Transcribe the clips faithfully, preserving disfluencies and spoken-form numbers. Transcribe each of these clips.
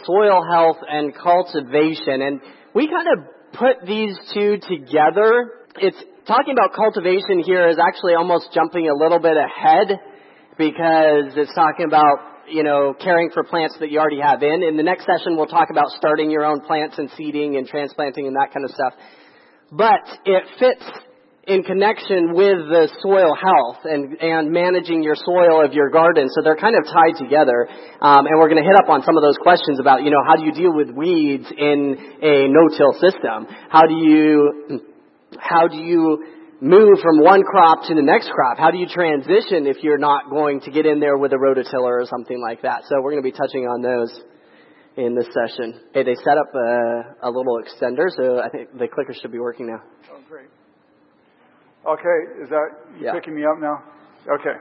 soil health and cultivation. And we kind of put these two together. It's talking about cultivation here is actually almost jumping a little bit ahead because it's talking about, you know, caring for plants that you already have in. In the next session, we'll talk about starting your own plants and seeding and transplanting and that kind of stuff. But it fits in connection with the soil health and, and managing your soil of your garden. So they're kind of tied together. Um, and we're going to hit up on some of those questions about, you know, how do you deal with weeds in a no-till system? How do you, how do you move from one crop to the next crop? How do you transition if you're not going to get in there with a rototiller or something like that? So we're going to be touching on those in this session. Hey, they set up a, a little extender, so I think the clicker should be working now. Oh, great. Okay, is that you yeah. picking me up now? Okay.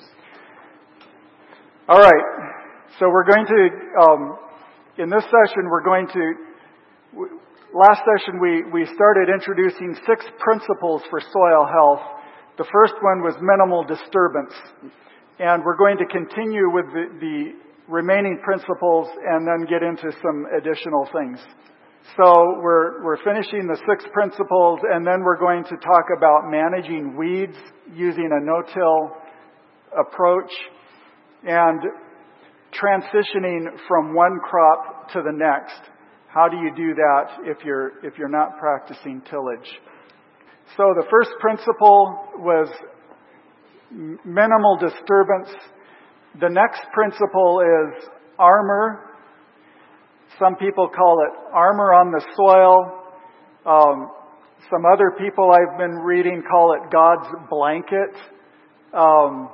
All right. So we're going to, um, in this session, we're going to, w- last session we, we started introducing six principles for soil health. The first one was minimal disturbance. And we're going to continue with the, the remaining principles and then get into some additional things. So we're we're finishing the six principles, and then we're going to talk about managing weeds using a no-till approach and transitioning from one crop to the next. How do you do that if you're if you're not practicing tillage? So the first principle was minimal disturbance. The next principle is armor. Some people call it armor on the soil. Um, some other people I've been reading call it God's blanket. Um,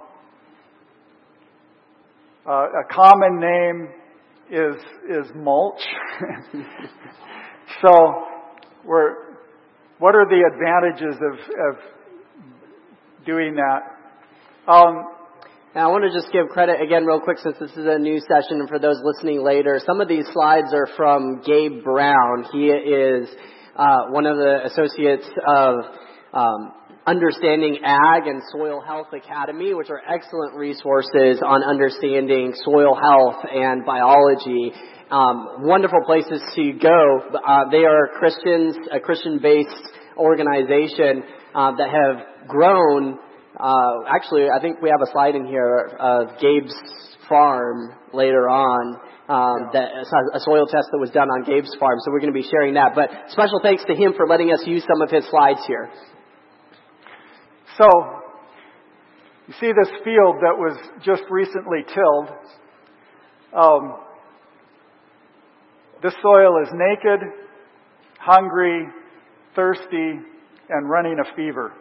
uh, a common name is is mulch. So, we're, what are the advantages of, of doing that? Um, Now, I want to just give credit again real quick since this is a new session and for those listening later. Some of these slides are from Gabe Brown. He is uh, one of the associates of um, Understanding Ag and Soil Health Academy, which are excellent resources on understanding soil health and biology. Um, wonderful places to go. Uh, they are Christians, a Christian-based organization uh, that have grown. Uh, actually, I think we have a slide in here of Gabe's farm later on, um, yeah. that a soil test that was done on Gabe's farm. So we're going to be sharing that. But special thanks to him for letting us use some of his slides here. So, you see this field that was just recently tilled. Um, this soil is naked, hungry, thirsty, and running a fever.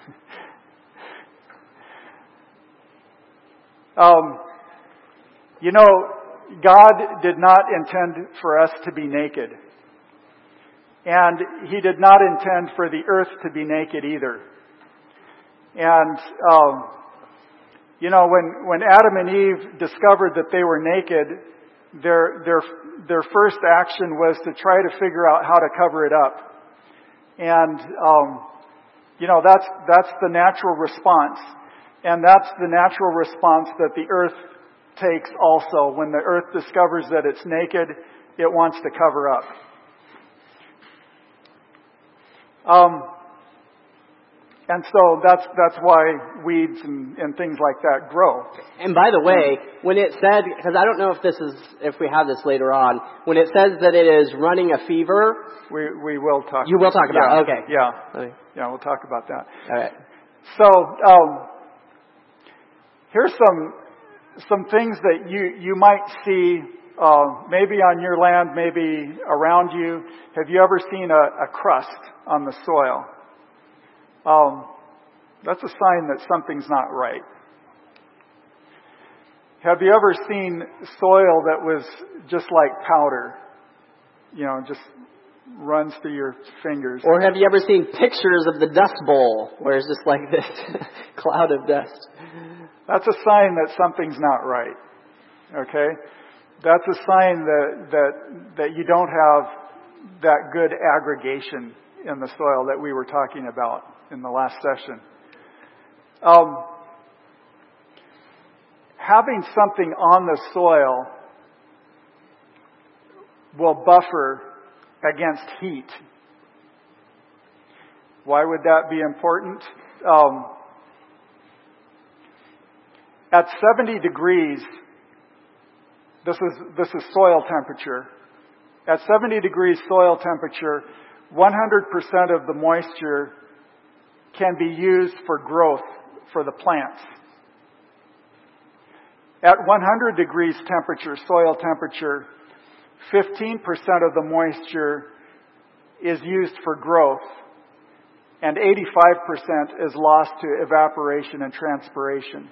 Um, you know, God did not intend for us to be naked. And He did not intend for the earth to be naked either. And, um, you know, when, when Adam and Eve discovered that they were naked, their, their, their first action was to try to figure out how to cover it up. And, um, you know, that's, that's the natural response. And that's the natural response that the earth takes also. When the earth discovers that it's naked, it wants to cover up. Um, and so that's that's why weeds and, and things like that grow. And by the way, when it said, because I don't know if this is if we have this later on, when it says that it is running a fever, we we will talk. You will talk about yeah, it. Okay. Yeah. Okay. Yeah, we'll talk about that. All right. So. Um, Here's some some things that you, you might see uh, maybe on your land, maybe around you. Have you ever seen a, a crust on the soil? Um, that's a sign that something's not right. Have you ever seen soil that was just like powder? You know, just runs through your fingers. Or have you ever seen pictures of the Dust Bowl where it's just like this cloud of dust? That's a sign that something's not right. Okay? That's a sign that that that you don't have that good aggregation in the soil that we were talking about in the last session. Um, having something on the soil will buffer against heat. Why would that be important? Um, at seventy degrees, this is this is soil temperature. At seventy degrees soil temperature, one hundred percent of the moisture can be used for growth for the plants. At one hundred degrees temperature, soil temperature, fifteen percent of the moisture is used for growth, and eighty-five percent is lost to evaporation and transpiration.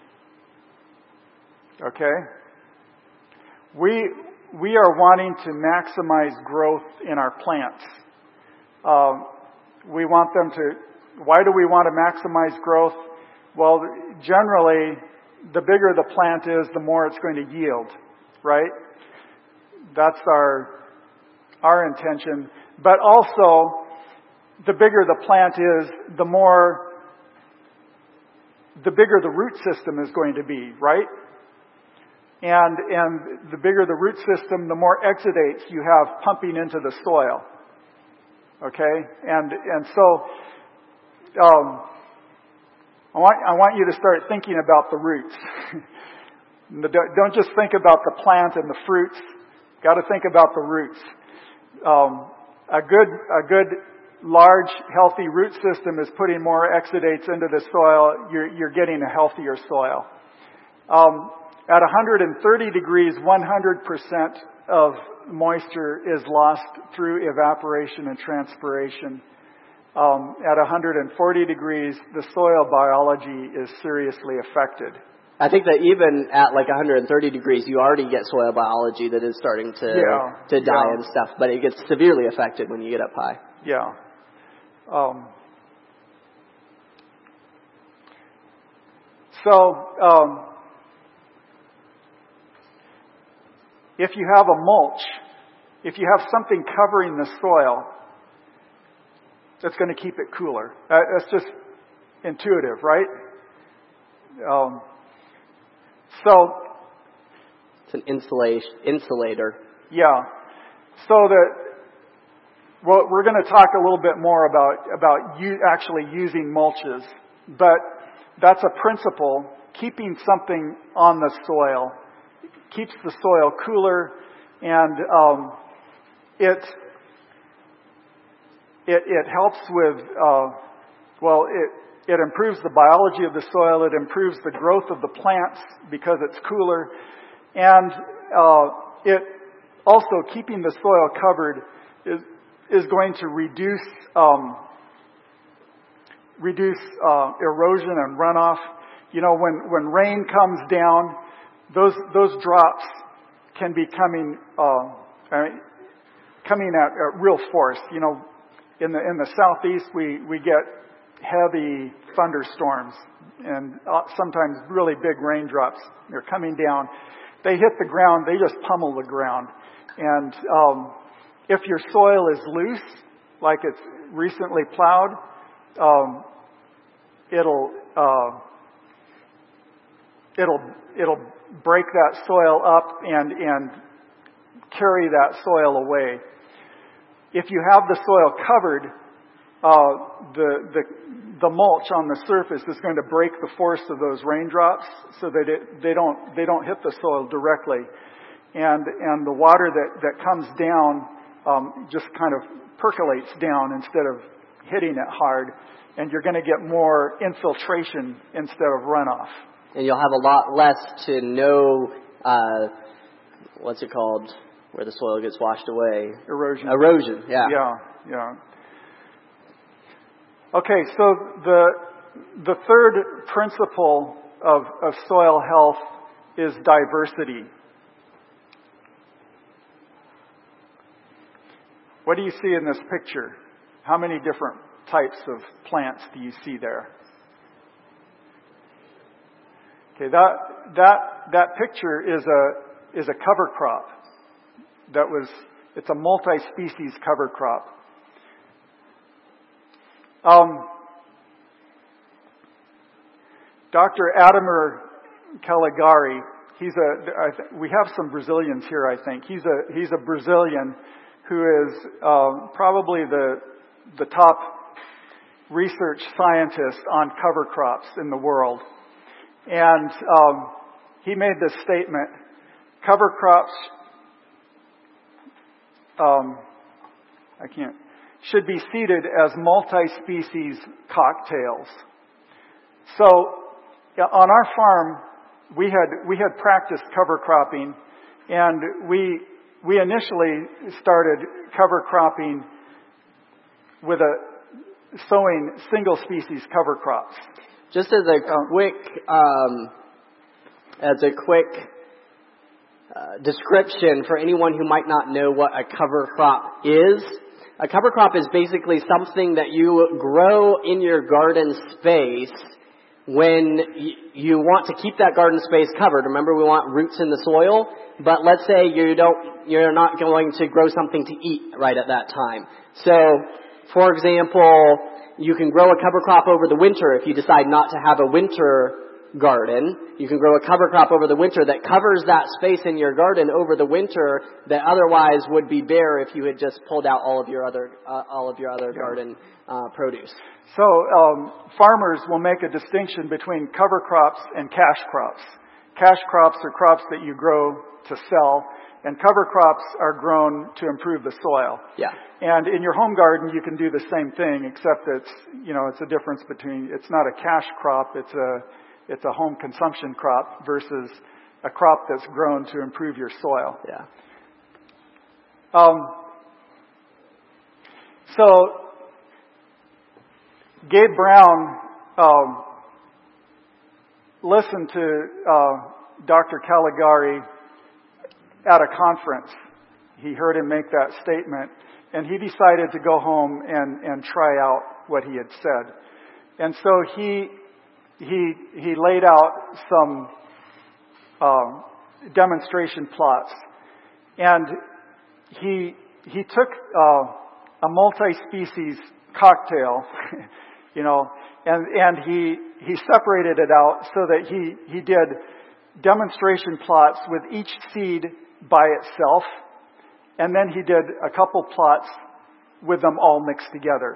Okay? We, we are wanting to maximize growth in our plants. Um, we want them to, why do we want to maximize growth? Well, generally, the bigger the plant is, the more it's going to yield, right? That's our, our intention. But also, the bigger the plant is, the more, the bigger the root system is going to be, right? And, and the bigger the root system, the more exudates you have pumping into the soil. Okay? And, and so, um, I want, I want you to start thinking about the roots. Don't just think about the plant and the fruits. Got to think about the roots. Um, a good, a good, large, healthy root system is putting more exudates into the soil. You're, you're getting a healthier soil. Um, at one hundred thirty degrees, one hundred percent of moisture is lost through evaporation and transpiration. Um, at one hundred forty degrees, the soil biology is seriously affected. I think that even at like one hundred thirty degrees, you already get soil biology that is starting to yeah, to die yeah. and stuff, but it gets severely affected when you get up high. Yeah. Um, so, um, if you have a mulch, if you have something covering the soil, that's going to keep it cooler. Uh, that's just intuitive, right? Um, so it's an insulation insulator. Yeah. So that well, we're going to talk a little bit more about about you actually using mulches, but that's a principle. Keeping something on the soil keeps the soil cooler, and um, it. It, it helps with, uh, well, it, it improves the biology of the soil. It improves the growth of the plants because it's cooler. And uh, it also, keeping the soil covered is, is going to reduce, um, reduce uh, erosion and runoff. You know, when, when rain comes down, those, those drops can be coming, uh, I mean, coming at, at real force. You know, In the in the southeast, we, we get heavy thunderstorms and uh, sometimes really big raindrops. They're coming down. They hit the ground. They just pummel the ground. And um, if your soil is loose, like it's recently plowed, um, it'll uh, it'll it'll break that soil up and and carry that soil away. If you have the soil covered, uh, the, the the mulch on the surface is going to break the force of those raindrops, so that it, they don't they don't hit the soil directly, and and the water that, that comes down um, just kind of percolates down instead of hitting it hard, and you're going to get more infiltration instead of runoff. And you'll have a lot less to no uh, what's it called? Where the soil gets washed away. Erosion. Erosion, yeah. Yeah, yeah. Okay, so the the third principle of, of soil health is diversity. What do you see in this picture? How many different types of plants do you see there? Okay, that that that picture is a is a cover crop. That was, it's a multi-species cover crop. Um, Doctor Adamer Caligari he's a, I th- we have some Brazilians here, I think. He's a, he's a Brazilian who is um, probably the, the top research scientist on cover crops in the world. And um, he made this statement: cover crops, um, I can't, should be seeded as multi-species cocktails. So yeah, on our farm, we had we had practiced cover cropping, and we we initially started cover cropping with a sowing single species cover crops. Just as a quick, um, as a quick uh, description for anyone who might not know what a cover crop is, a cover crop is basically something that you grow in your garden space when y- you want to keep that garden space covered. Remember, we want roots in the soil, but let's say you don't, you're not going to grow something to eat right at that time. So, for example, you can grow a cover crop over the winter if you decide not to have a winter garden. You can grow a cover crop over the winter that covers that space in your garden over the winter that otherwise would be bare if you had just pulled out all of your other uh, all of your other garden uh, produce. So um, farmers will make a distinction between cover crops and cash crops. Cash crops are crops that you grow to sell, and cover crops are grown to improve the soil. Yeah. And in your home garden, you can do the same thing, except it's, you know, it's a difference between, it's not a cash crop, it's a, it's a home consumption crop versus a crop that's grown to improve your soil. Yeah. Um, so, Gabe Brown um, listened to uh, Doctor Caligari at a conference. He heard him make that statement, and he decided to go home and, and try out what he had said. And so he he he laid out some um, demonstration plots, and he he took uh, a multi-species cocktail, you know, and and he he separated it out so that he he did demonstration plots with each seed by itself, and then he did a couple plots with them all mixed together.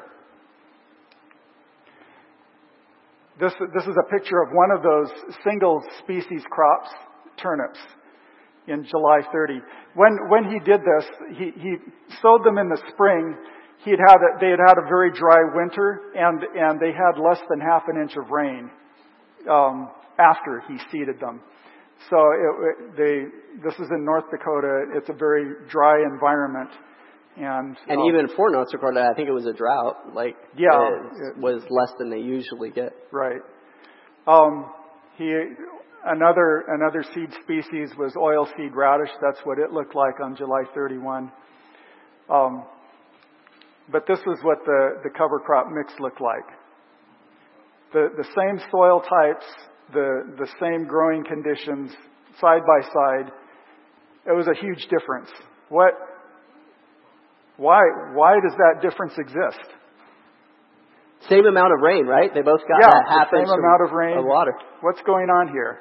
This this is a picture of one of those single species crops, turnips, in July thirtieth. When when he did this, he he sowed them in the spring. He had had a, they had had a very dry winter, and and they had less than half an inch of rain um, after he seeded them. So it, it, they, this is in North Dakota. It's a very dry environment, and and um, even for North Dakota, I think it was a drought. Like yeah, it it, was less than they usually get. Right. Um, he another another seed species was oilseed radish. That's what it looked like on July thirty-first. Um, but this is what the the cover crop mix looked like. The the same soil types. The, the same growing conditions, side by side. It was a huge difference. What, why, why does that difference exist? Same amount of rain, right? They both got yeah, that half the inch same amount of rain. Of water. What's going on here?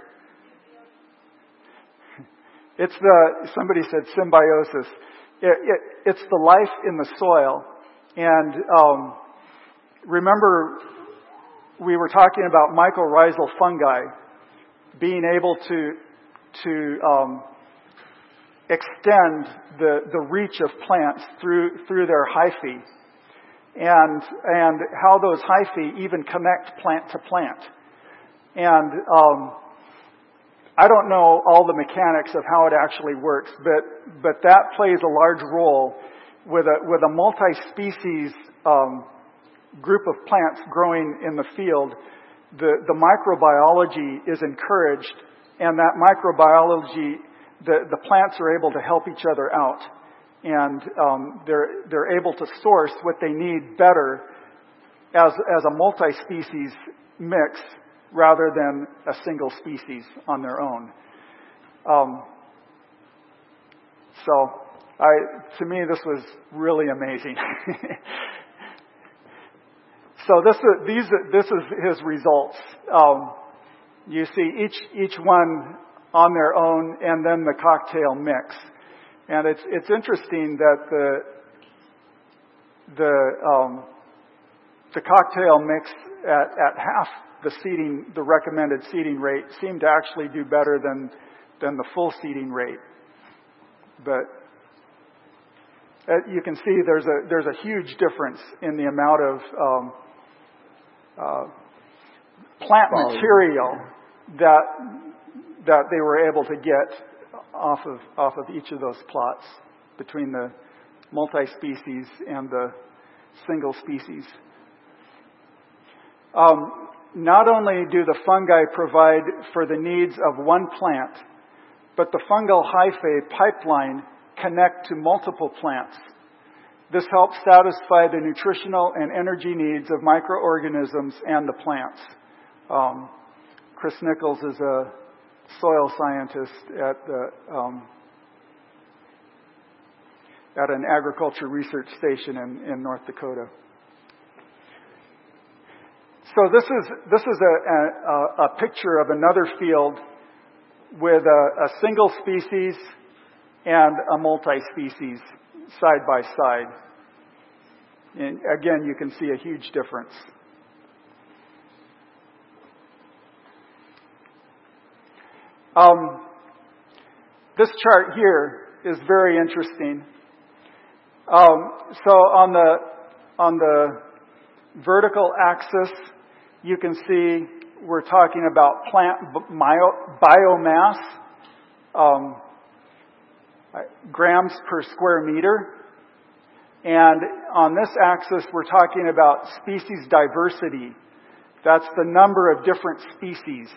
It's the, somebody said symbiosis. It, it, it's the life in the soil. And um, remember, we were talking about mycorrhizal fungi being able to to um, extend the, the reach of plants through through their hyphae, and and how those hyphae even connect plant to plant. And um, I don't know all the mechanics of how it actually works, but but that plays a large role with a with a multi-species Um, group of plants growing in the field. The, the microbiology is encouraged, and that microbiology, the, the plants are able to help each other out, and um, they're they're able to source what they need better as as a multi-species mix rather than a single species on their own. Um, so, I to me this was really amazing. So this is these this is his results. Um, you see each each one on their own, and then the cocktail mix. And it's it's interesting that the the um, the cocktail mix at, at half the seating, the recommended seating rate, seemed to actually do better than than the full seating rate. But uh, you can see there's a there's a huge difference in the amount of um, uh, plant Volume. material that that they were able to get off of off of each of those plots between the multi-species and the single species. Um, not only do the fungi provide for the needs of one plant, but the fungal hyphae pipeline connect to multiple plants. This helps satisfy the nutritional and energy needs of microorganisms and the plants. Um, Chris Nichols is a soil scientist at the um, at an agriculture research station in, in North Dakota. So this is this is a, a, a picture of another field with a, a single species and a multi-species side by side. And again, you can see a huge difference. Um, this chart here is very interesting. Um, so on the on the vertical axis, you can see we're talking about plant bio, biomass, um, grams per square meter. And on this axis, we're talking about species diversity. That's the number of different species.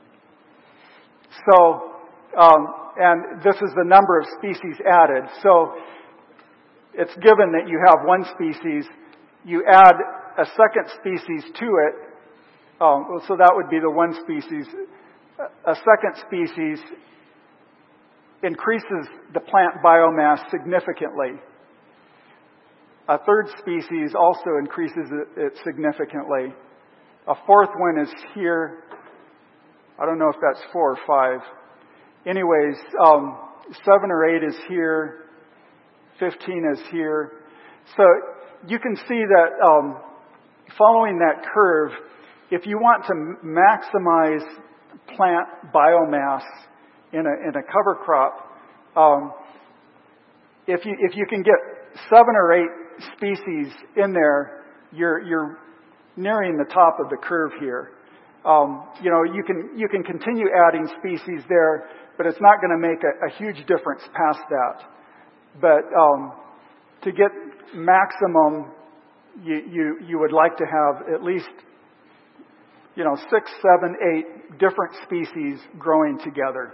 So, um, and this is the number of species added. So, it's given that you have one species, you add a second species to it, um, so that would be the one species. A second species increases the plant biomass significantly. A third species also increases it significantly. A fourth one is here. I don't know if that's four or five. Anyways, um, seven or eight is here. Fifteen is here. So you can see that um, following that curve, if you want to maximize plant biomass in a in a cover crop, um, if you if you can get seven or eight species in there, you're you're nearing the top of the curve here. Um, you know, you can you can continue adding species there, but it's not going to make a, a huge difference past that. But um, to get maximum, you, you you would like to have at least, you know, six, seven, eight different species growing together.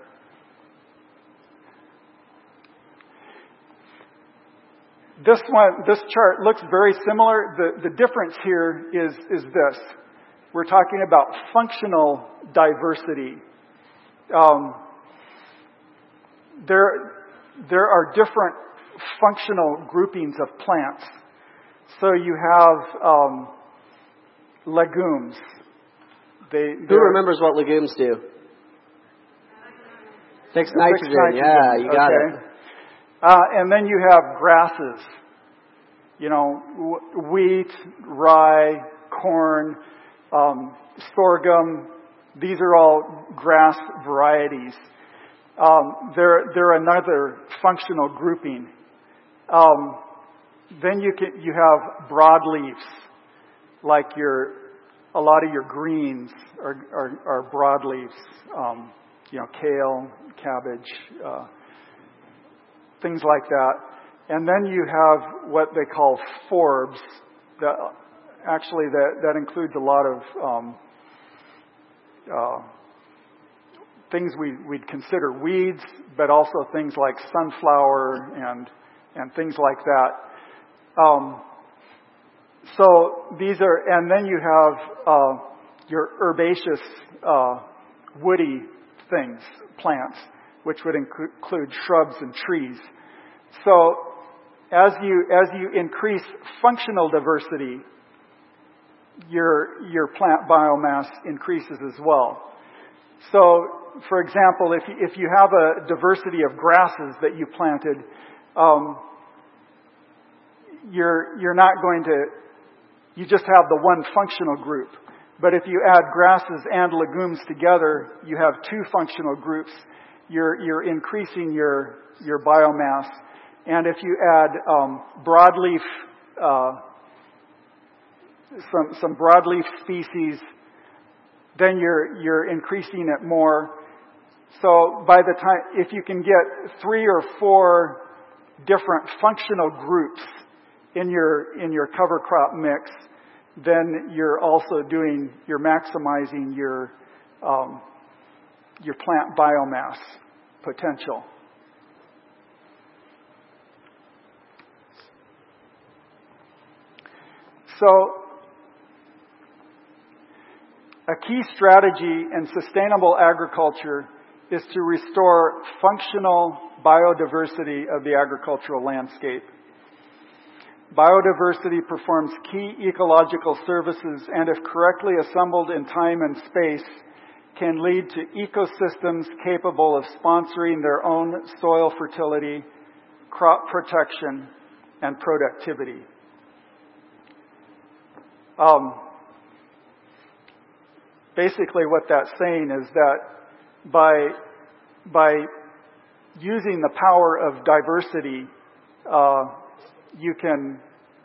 This one, this chart looks very similar. The the difference here is is this. We're talking about functional diversity. Um, there, there are different functional groupings of plants. So you have um, legumes. They, Who remembers what legumes do? Fix nitrogen. nitrogen. Yeah, you got okay. it. Uh, and then you have grasses. You know, w- wheat, rye, corn, Um, sorghum. These are all grass varieties. Um, they're they're another functional grouping. Um, then you can you have broadleafs, like your a lot of your greens are are, are broadleafs. Um, you know, kale, cabbage, uh, things like that. And then you have what they call forbs. That Actually, that, that includes a lot of um, uh, things we, we'd consider weeds, but also things like sunflower and and things like that. Um, so these are, and then you have uh, your herbaceous, uh, woody things, plants, which would include shrubs and trees. So as you as you increase functional diversity, your your plant biomass increases as well. So for example, if you, if you have a diversity of grasses that you planted, um, you're you're not going to. You just have the one functional group. But if you add grasses and legumes together, you have two functional groups. You're you're increasing your your biomass. And if you add um, broadleaf, uh, some some broadleaf species, then you're you're increasing it more. So by the time, if you can get three or four different functional groups in your in your cover crop mix, then you're also doing you're maximizing your um, your plant biomass potential. So, a key strategy in sustainable agriculture is to restore functional biodiversity of the agricultural landscape. Biodiversity performs key ecological services and, if correctly assembled in time and space, can lead to ecosystems capable of sponsoring their own soil fertility, crop protection, and productivity. Um, basically what that's saying is that by, by using the power of diversity, uh, you can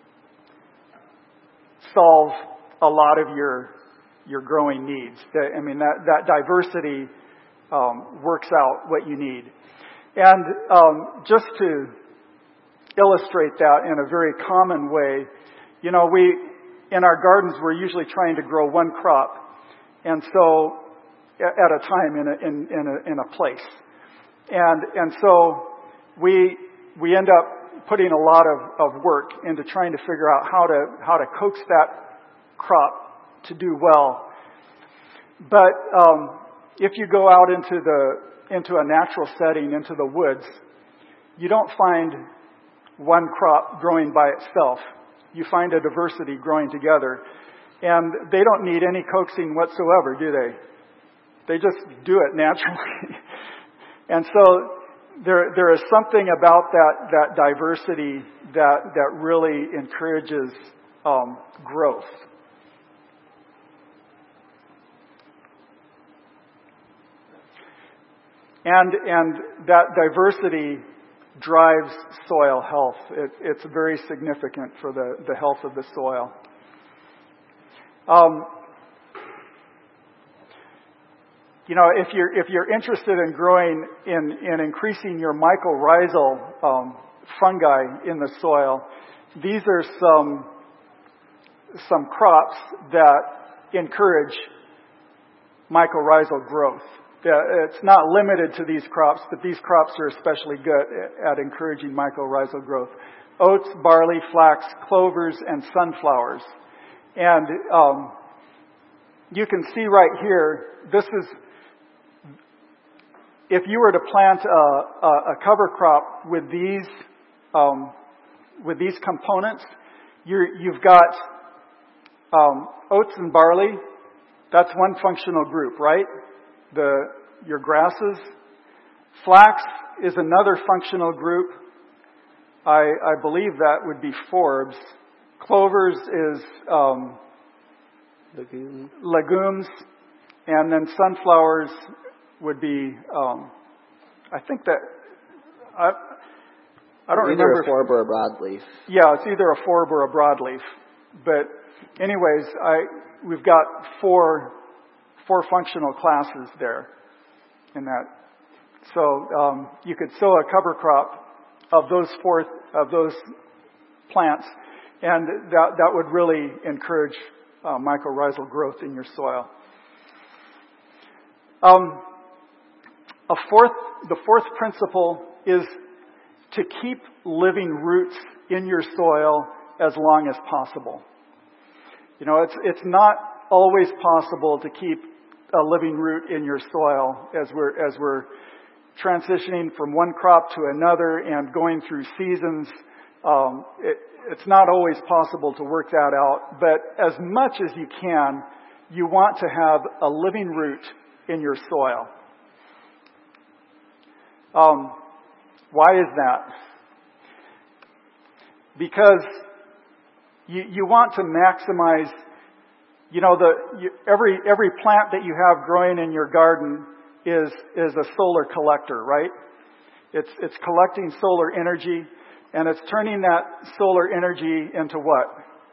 solve a lot of your, your growing needs. I mean, that, that diversity um, works out what you need. And um, just to illustrate that in a very common way, you know, we, in our gardens, we're usually trying to grow one crop, and so at a time in a, in, in a, in a place, and and so we we end up putting a lot of, of work into trying to figure out how to how to coax that crop to do well. But um, if you go out into the into a natural setting, into the woods, you don't find one crop growing by itself. You find a diversity growing together. And they don't need any coaxing whatsoever, do they? They just do it naturally. And so there there is something about that, that diversity that, that really encourages um, growth. And and that diversity drives soil health. It, it's very significant for the, the health of the soil. Um, you know, if you're if you're interested in growing in in increasing your mycorrhizal um, fungi in the soil, these are some some crops that encourage mycorrhizal growth. It's not limited to these crops, but these crops are especially good at encouraging mycorrhizal growth. Oats, barley, flax, clovers, and sunflowers. And um, you can see right here, this is, if you were to plant a, a, a cover crop with these um, with these components, you're, you've got um, oats and barley. That's one functional group, right? The your grasses. Flax is another functional group. I, I believe that would be forbs. Clovers is um, legumes. legumes, and then sunflowers would be. Um, I think that I I don't either remember. Either a forb or a broadleaf. Yeah, it's either a forb or a broadleaf. But anyways, I we've got four. Four functional classes there in that. So um, you could sow a cover crop of those four of those plants, and that that would really encourage uh, mycorrhizal growth in your soil. Um, a fourth, the fourth principle is to keep living roots in your soil as long as possible. You know, it's it's not always possible to keep a living root in your soil as we're as we're transitioning from one crop to another and going through seasons. Um, it, it's not always possible to work that out, but as much as you can, you want to have a living root in your soil. Um, why is that? Because you, you want to maximize, you know, the you, every every plant that you have growing in your garden is is a solar collector, right? It's it's collecting solar energy, and it's turning that solar energy into what?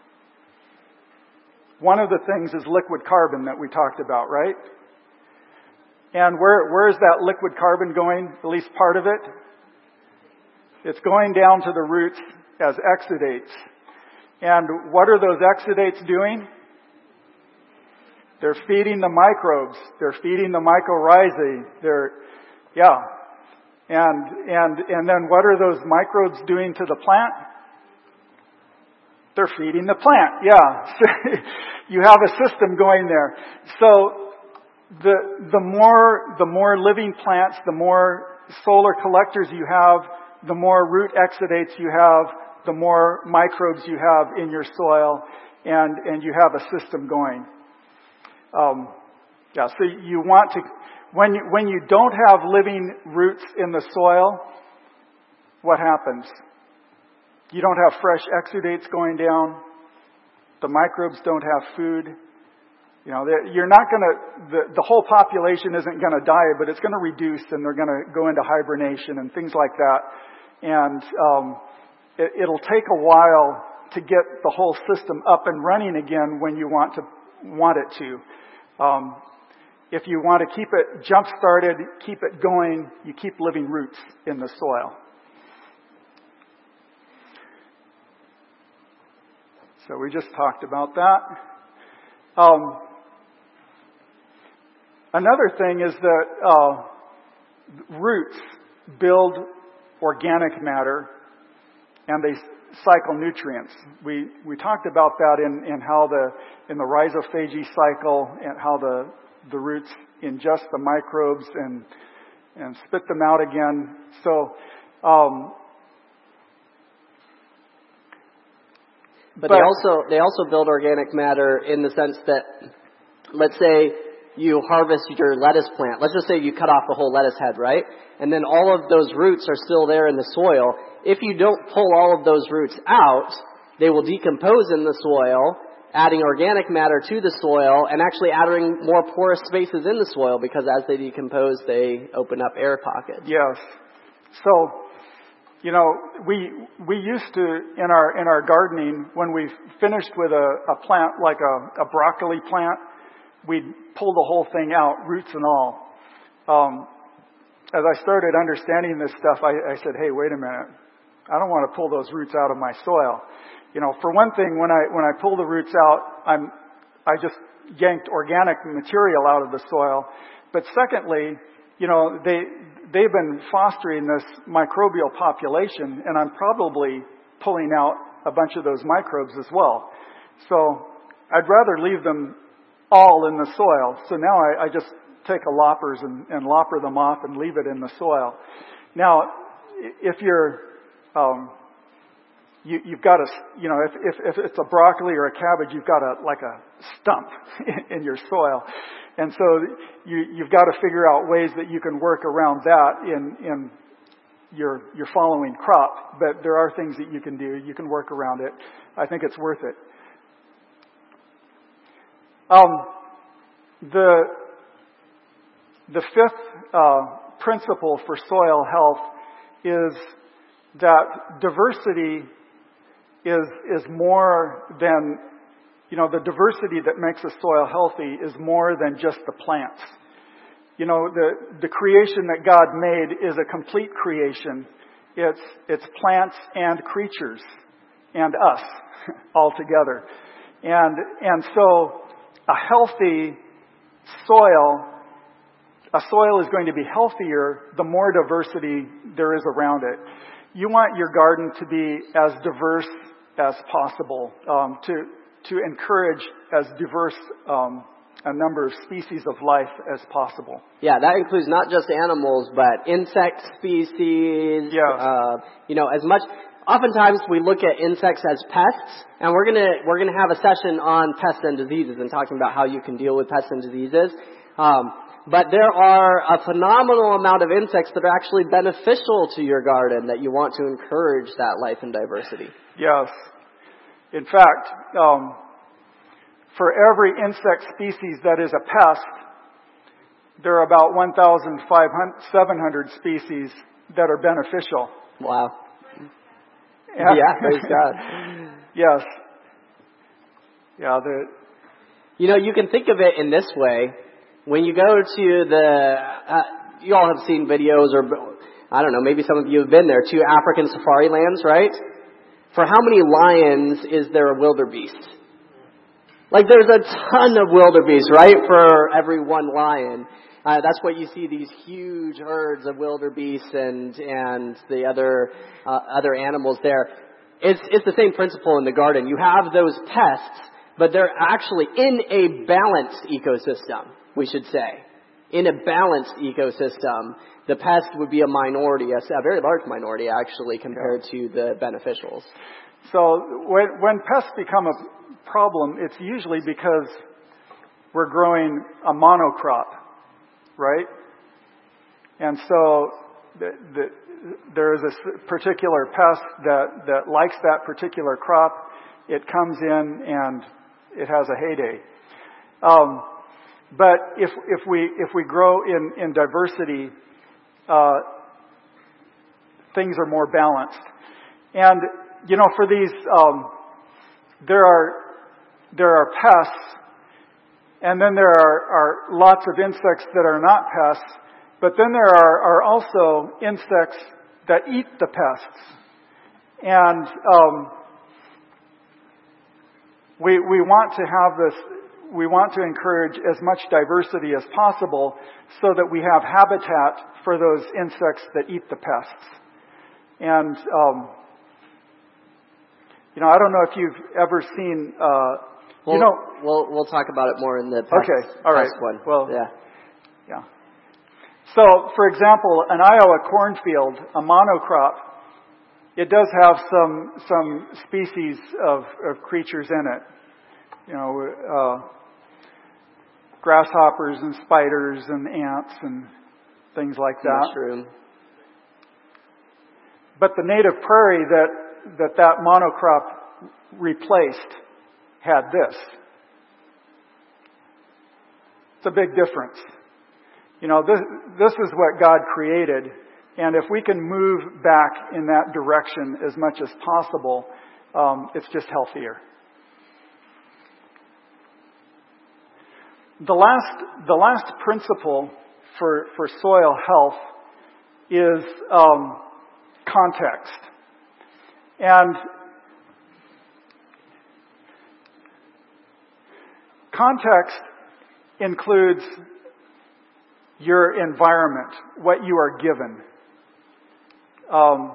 One of the things is liquid carbon that we talked about, right? And where where is that liquid carbon going? At least part of it. It's going down to the roots as exudates. And what are those exudates doing? They're feeding the microbes. They're feeding the mycorrhizae. They're, yeah. And, and, and then what are those microbes doing to the plant? They're feeding the plant. Yeah. You have a system going there. So the, the more, the more living plants, the more solar collectors you have, the more root exudates you have, the more microbes you have in your soil, and, and you have a system going. Um, yeah, so you want to, when you, when you don't have living roots in the soil, what happens? You don't have fresh exudates going down. The microbes don't have food. You know, you're not going to, the, the whole population isn't going to die, but it's going to reduce, and they're going to go into hibernation and things like that. And um, it, it'll take a while to get the whole system up and running again when you want to want it to. Um, if you want to keep it jump started, keep it going, you keep living roots in the soil. So we just talked about that. Um, another thing is that uh, roots build organic matter, and they cycle nutrients. We we talked about that in, in how the in the rhizophagy cycle, and how the the roots ingest the microbes and and spit them out again. So, um, but, but they also they also build organic matter in the sense that, let's say you harvest your lettuce plant. Let's just say you cut off the whole lettuce head, right? And then all of those roots are still there in the soil. If you don't pull all of those roots out, they will decompose in the soil, adding organic matter to the soil and actually adding more porous spaces in the soil, because as they decompose, they open up air pockets. Yes. So, you know, we we used to, in our in our gardening, when we finished with a, a plant like a, a broccoli plant, we'd pull the whole thing out, roots and all. Um, as I started understanding this stuff, I, I said, hey, wait a minute. I don't want to pull those roots out of my soil. You know, for one thing, when I when I pull the roots out, I'm I just yanked organic material out of the soil. But secondly, you know, they they've been fostering this microbial population, and I'm probably pulling out a bunch of those microbes as well. So I'd rather leave them all in the soil. So now I, I just take a loppers and, and lopper them off and leave it in the soil. Now, if you're um, you, you've got a, you know, if, if, if it's a broccoli or a cabbage, you've got a, like a stump in your soil. And so you, you've got to figure out ways that you can work around that in, in your, your following crop. But there are things that you can do. You can work around it. I think it's worth it. Um, the, the fifth, uh, principle for soil health is that diversity is is more than, you know, the diversity that makes a soil healthy is more than just the plants. You know, the the creation that God made is a complete creation. It's it's plants and creatures and us all together. And and so a healthy soil, a soil is going to be healthier the more diversity there is around it. You want your garden to be as diverse as possible, um, to to encourage as diverse um, a number of species of life as possible. Yeah, that includes not just animals, but insect species. Yeah. Uh, you know, as much. Oftentimes we look at insects as pests, and we're gonna we're gonna have a session on pests and diseases and talking about how you can deal with pests and diseases. Um, but there are a phenomenal amount of insects that are actually beneficial to your garden that you want to encourage that life and diversity. Yes. In fact, um, for every insect species that is a pest, there are about one thousand seven hundred species that are beneficial. Wow. Yeah, yeah praise God. Yes. Yeah, the... You know, you can think of it in this way. When you go to the, uh, you all have seen videos, or I don't know, maybe some of you have been there, to African safari lands, right? For how many lions is there a wildebeest? Like there's a ton of wildebeest, right, for every one lion. Uh, that's what you see, these huge herds of wildebeest and and the other uh, other animals there. It's it's the same principle in the garden. You have those pests, but they're actually in a balanced ecosystem, we should say. In a balanced ecosystem, the pest would be a minority, a very large minority actually, compared yeah. to the beneficials. So when, when pests become a problem, it's usually because we're growing a monocrop, right? And so the, the, there is a particular pest that, that likes that particular crop. It comes in and it has a heyday. Um, but if if we if we grow in in diversity, uh, things are more balanced. And you know, for these, um, there are there are pests, and then there are, are lots of insects that are not pests. But then there are, are also insects that eat the pests, and um, we we want to have this. We want to encourage as much diversity as possible so that we have habitat for those insects that eat the pests. And, um, you know, I don't know if you've ever seen, uh, we'll, you know... We'll, we'll talk about it more in the pest, okay, all right. pest one. Well, yeah. yeah. So, for example, an Iowa cornfield, a monocrop, it does have some some species of, of creatures in it. You know, uh, grasshoppers and spiders and ants and things like that. Mushroom. But the native prairie that that, that monocrop replaced had this. It's a big difference. You know, this this is what God created, and if we can move back in that direction as much as possible, um, it's just healthier. The last, the last principle for, for soil health is um, context. And context includes your environment, what you are given. Um,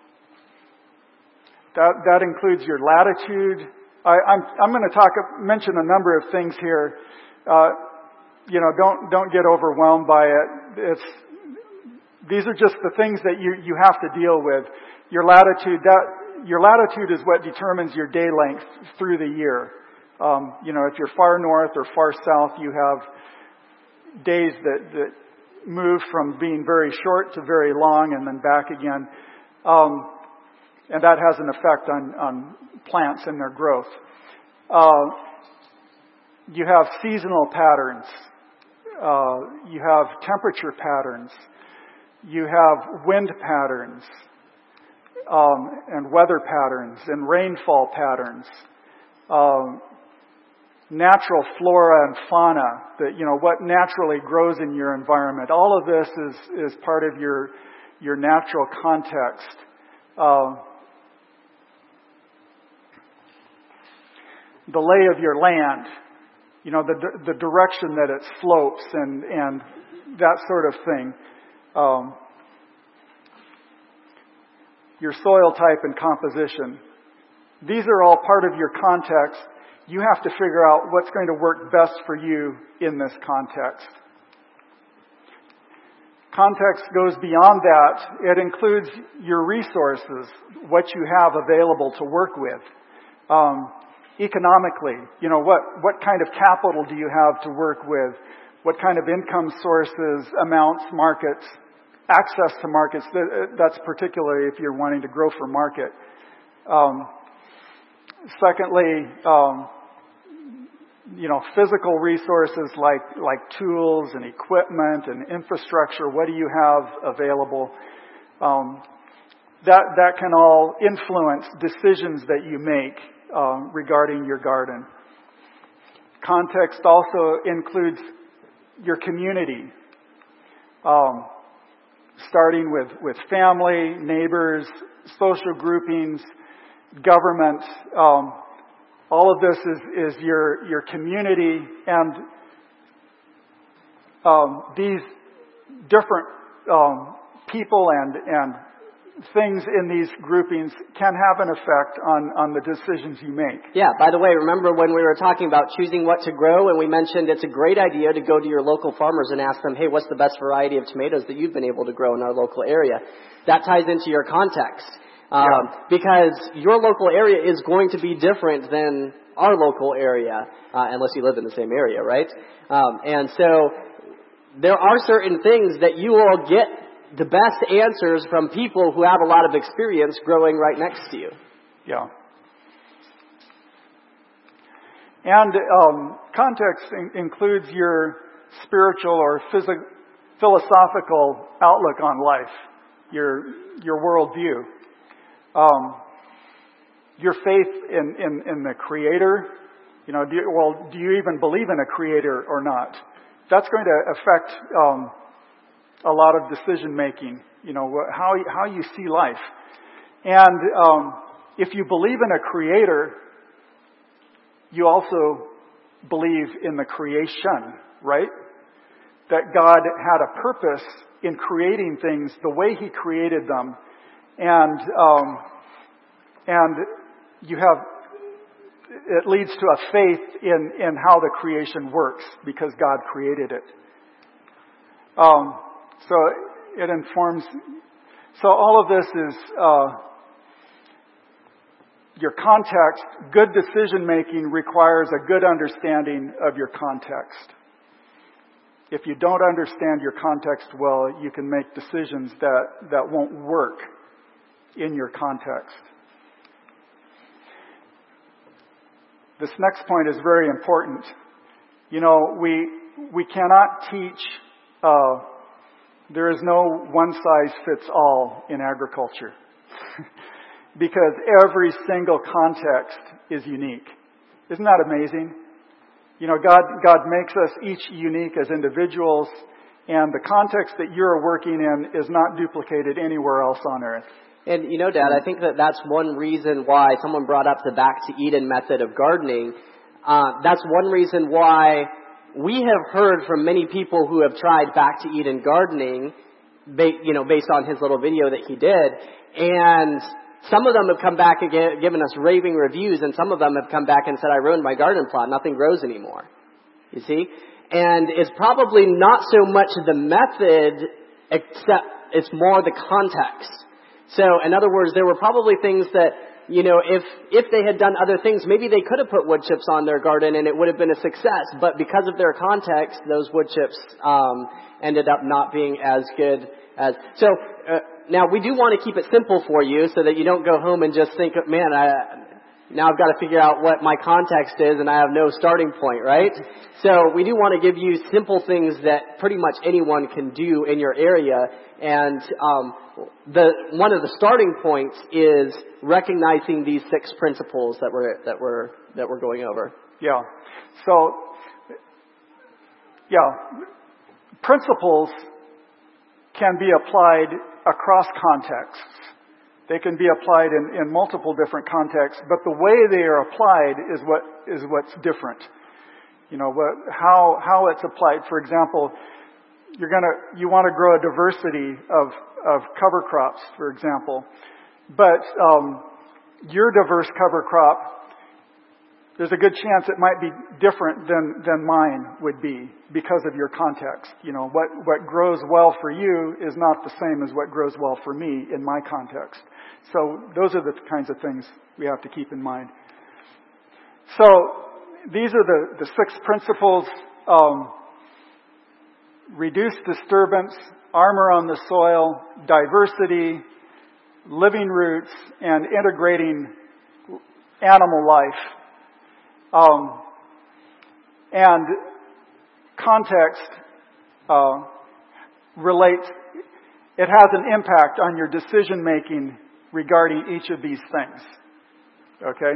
that, that includes your latitude. I, I'm, I'm going to talk, mention a number of things here. Uh, you know, don't don't get overwhelmed by it. It's these are just the things that you, you have to deal with. Your latitude that your latitude is what determines your day length through the year. Um, you know, if you're far north or far south, you have days that, that move from being very short to very long and then back again, um, and that has an effect on on plants and their growth. Uh, You have seasonal patterns. Uh, you have temperature patterns. You have wind patterns, um, and weather patterns, and rainfall patterns. Um, natural flora and fauna, that you know what naturally grows in your environment. All of this is is part of your your natural context. Um, the lay of your land. You know, the the direction that it slopes and, and that sort of thing. Um, your soil type and composition. These are all part of your context. You have to figure out what's going to work best for you in this context. Context goes beyond that. It includes your resources, what you have available to work with. Um, Economically, you know, what, what kind of capital do you have to work with? what kind of income sources, amounts, markets, access to markets. That's particularly if you're wanting to grow for market. Um, secondly, um, you know, physical resources like like tools and equipment and infrastructure. What do you have available? Um, that that can all influence decisions that you make uh, regarding your garden. Context also includes your community, um, starting with with family, neighbors, social groupings, government. Um, all of this is, is your your community, and um, these different um, people and and things in these groupings can have an effect on, on the decisions you make. Yeah, by the way, remember when we were talking about choosing what to grow, and we mentioned it's a great idea to go to your local farmers and ask them, hey, what's the best variety of tomatoes that you've been able to grow in our local area? That ties into your context. Um, yeah. Because your local area is going to be different than our local area, uh, unless you live in the same area, right? Um, and so there are certain things that you will get the best answers from people who have a lot of experience growing right next to you. Yeah. And um, context in- includes your spiritual or phys- philosophical outlook on life, your your worldview, um, your faith in, in, in the Creator. You know, do you, well, do you even believe in a Creator or not? That's going to affect Um, a lot of decision making, you know, how how you see life. And um, if you believe in a creator, you also believe in the creation, right? That God had a purpose in creating things the way He created them, and um, and you have it leads to a faith in in how the creation works because God created it. Um, So it informs, so all of this is uh, your context. Good decision making requires a good understanding of your context. If you don't understand your context well, you can make decisions that, that won't work in your context. This next point is very important. You know, we we cannot teach uh, There is no one-size-fits-all in agriculture because every single context is unique. Isn't that amazing? You know, God God makes us each unique as individuals, and the context that you're working in is not duplicated anywhere else on earth. And, you know, Dad, I think that that's one reason why someone brought up the Back to Eden method of gardening. Uh, that's one reason why we have heard from many people who have tried Back to Eden gardening, ba- you know, based on his little video that he did. And some of them have come back and g- given us raving reviews, and some of them have come back and said, I ruined my garden plot. Nothing grows anymore. You see? And it's probably not so much the method, except it's more the context. So, in other words, there were probably things that, you know, if if they had done other things, maybe they could have put wood chips on their garden and it would have been a success. But because of their context, those wood chips um, ended up not being as good as... So, uh, now we do want to keep it simple for you so that you don't go home and just think, man, I, now I've got to figure out what my context is and I have no starting point, right? So we do want to give you simple things that pretty much anyone can do in your area. And um, the one of the starting points is recognizing these six principles that we're that we're that we're going over. Yeah. So, yeah, principles can be applied across contexts. They can be applied in, in multiple different contexts, but the way they are applied is what is what's different. You know, what, how how it's applied. For example, you're gonna you want to grow a diversity of of cover crops, for example, but um, your diverse cover crop, there's a good chance it might be different than than mine would be because of your context. You know, what what grows well for you is not the same as what grows well for me in my context. So those are the kinds of things we have to keep in mind. So these are the, the six principles. Um, reduced disturbance, armor on the soil, diversity, living roots, and integrating animal life. Um, and context uh, relates, it has an impact on your decision making regarding each of these things. Okay?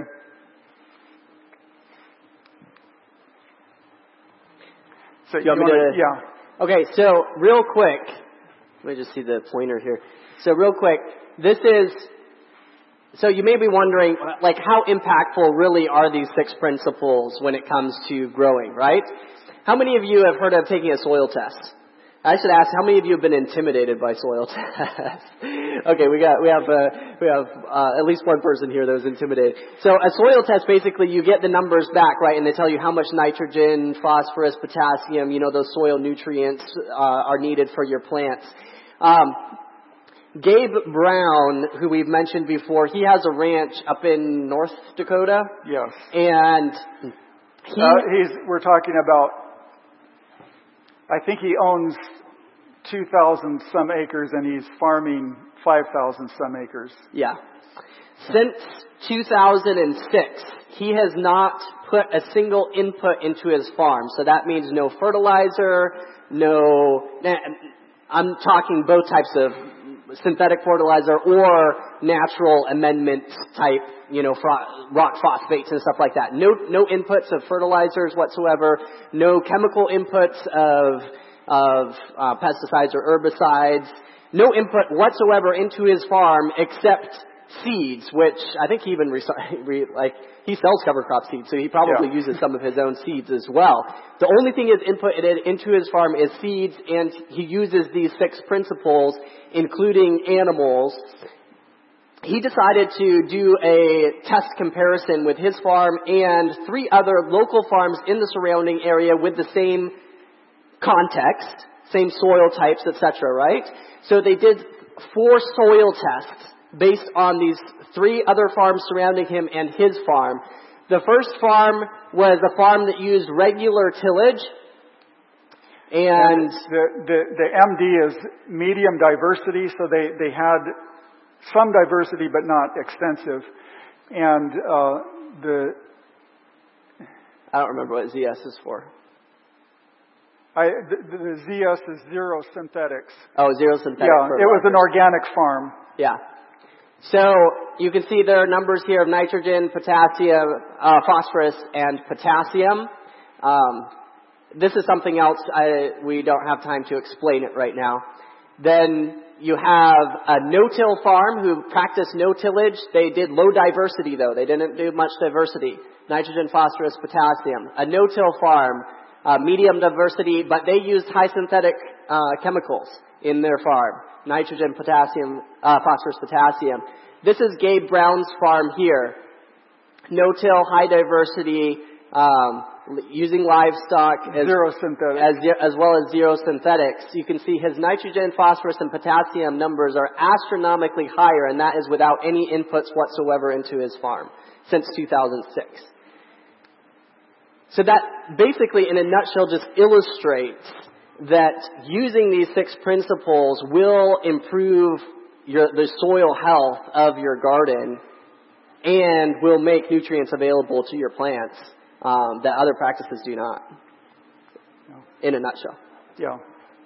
So you, you want me wanna, to, yeah. Okay, so real quick, let me just see the pointer here. So real quick, this is, so you may be wondering, like, how impactful really are these six principles when it comes to growing, right? How many of you have heard of taking a soil test? I should ask, how many of you have been intimidated by soil tests? Okay, we got, we have, uh, we have, uh, at least one person here that was intimidated. So a soil test, basically, you get the numbers back, right, and they tell you how much nitrogen, phosphorus, potassium, you know, those soil nutrients, uh, are needed for your plants. Um, Gabe Brown, who we've mentioned before, he has a ranch up in North Dakota. Yes. And he, uh, he's, we're talking about, I think he owns two thousand some acres and he's farming five thousand some acres. Yeah. Since two thousand six, he has not put a single input into his farm. So that means no fertilizer, no, I'm talking both types of synthetic fertilizer or natural amendments type, you know, rock phosphates and stuff like that. No, no inputs of fertilizers whatsoever. No chemical inputs of of uh, pesticides or herbicides. No input whatsoever into his farm except seeds, which I think he even re- re- like he sells cover crop seeds, so he probably yeah. uses some of his own seeds as well. The only thing is inputted into his farm is seeds, and he uses these six principles, including animals. He decided to do a test comparison with his farm and three other local farms in the surrounding area with the same context, same soil types, et cetera, right? So they did four soil tests based on these three other farms surrounding him and his farm. The first farm was a farm that used regular tillage, and, and the, the the M D is medium diversity, so they they had some diversity but not extensive. And uh, the I don't remember what Z S is for. I, the, the Z S is zero synthetics. Oh, zero synthetic. Yeah, it was an organic farm. Yeah. So you can see there are numbers here of nitrogen, potassium, uh, phosphorus, and potassium. Um, this is something else. I, we don't have time to explain it right now. Then you have a no-till farm who practiced no-tillage. They did low diversity, though. They didn't do much diversity. Nitrogen, phosphorus, potassium. A no-till farm, uh, medium diversity, but they used high synthetic uh, chemicals in their farm. Nitrogen, potassium, uh, phosphorus, potassium. This is Gabe Brown's farm here. No-till, high diversity, um, using livestock as, zero synthetics. As, as well as zero synthetics. You can see his nitrogen, phosphorus, and potassium numbers are astronomically higher, and that is without any inputs whatsoever into his farm since two thousand six. So that basically, in a nutshell, just illustrates that using these six principles will improve your, the soil health of your garden and will make nutrients available to your plants um, that other practices do not. In a nutshell. Yeah.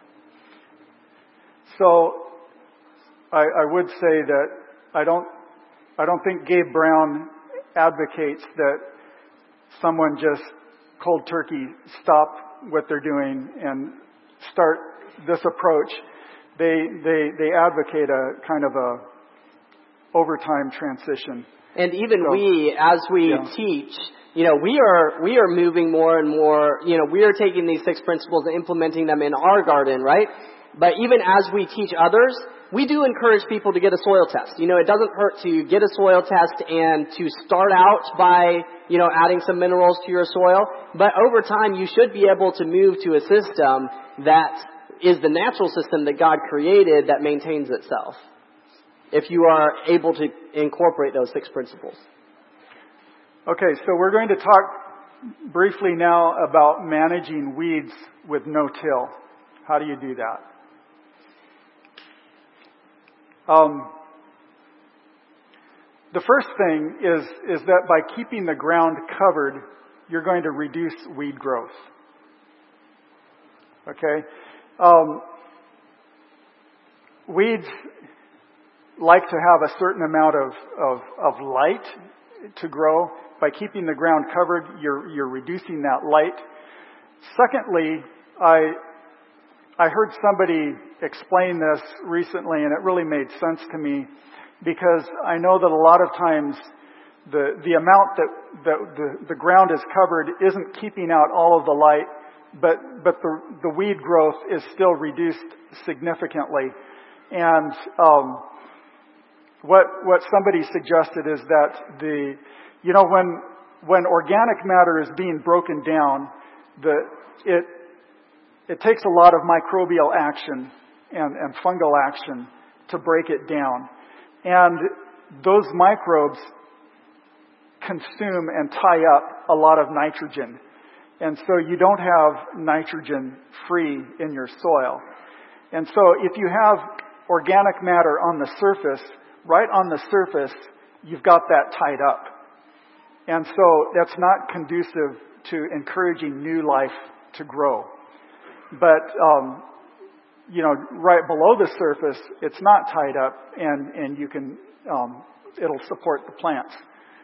So I, I would say that I don't I don't think Gabe Brown advocates that someone just cold turkey stop what they're doing and start this approach. They they they advocate a kind of a overtime transition. And even so, we, as we yeah. teach, you know, we are we are moving more and more. You know, we are taking these six principles and implementing them in our garden, right? But even as we teach others, we do encourage people to get a soil test. You know, it doesn't hurt to get a soil test and to start out by, you know, adding some minerals to your soil. But over time, you should be able to move to a system that is the natural system that God created that maintains itself, if you are able to incorporate those six principles. Okay, so we're going to talk briefly now about managing weeds with no-till. How do you do that? Um, the first thing is, is that by keeping the ground covered, you're going to reduce weed growth. Okay? Um, weeds like to have a certain amount of, of, of light to grow. By keeping the ground covered, you're, you're reducing that light. Secondly, I, I heard somebody explain this recently, and it really made sense to me, because I know that a lot of times the, the amount that, that the, the ground is covered isn't keeping out all of the light, but, but the, the weed growth is still reduced significantly. And um, what, what somebody suggested is that the, you know, when, when organic matter is being broken down, the, it, it takes a lot of microbial action and, and fungal action to break it down. And those microbes consume and tie up a lot of nitrogen. And so you don't have nitrogen free in your soil. And so if you have organic matter on the surface, right on the surface, you've got that tied up. And so that's not conducive to encouraging new life to grow. But, um, you know, right below the surface, it's not tied up, and, and you can, um, it'll support the plants.